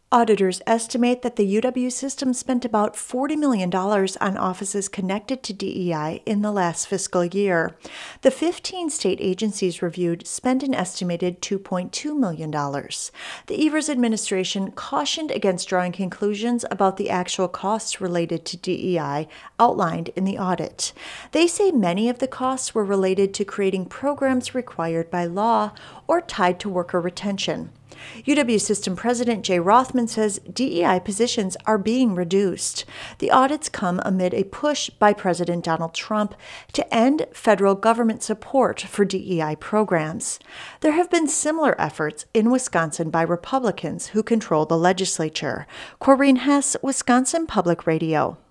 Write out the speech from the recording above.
Auditors estimate that the UW system spent about $40 million on offices connected to DEI in the last fiscal year. The 15 state agencies reviewed spent an estimated $2.2 million. The Evers administration cautioned against drawing conclusions about the actual costs related to DEI outlined in the audit. They say many of the costs were related to creating programs required by law or tied to worker retention. UW System President Jay Rothman says DEI positions are being reduced. The audits come amid a push by President Donald Trump to end federal government support for DEI programs. There have been similar efforts in Wisconsin by Republicans who control the legislature. Corrine Hess, Wisconsin Public Radio.